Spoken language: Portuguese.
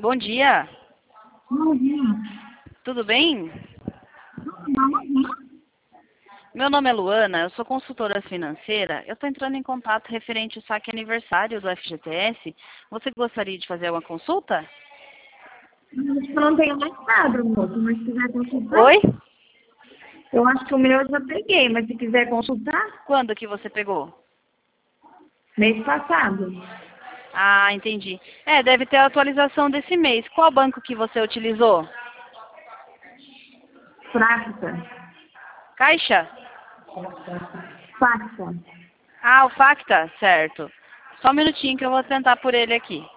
Bom dia, Bom dia. tudo bem? Não. Meu nome é Luana, eu sou consultora financeira. Eu estou entrando em contato referente ao saque aniversário do FGTS. Você gostaria de fazer uma consulta? Acho que eu não tenho mais nada, moço, mas se quiser consultar. Oi? Eu acho que o meu eu já peguei, mas se quiser consultar, Quando que você pegou? mês passado. Ah, entendi. Deve ter a atualização desse mês. Qual banco que você utilizou? Fracta. Caixa? Facta. Ah, o Facta, certo. Só um minutinho que eu vou tentar por ele aqui.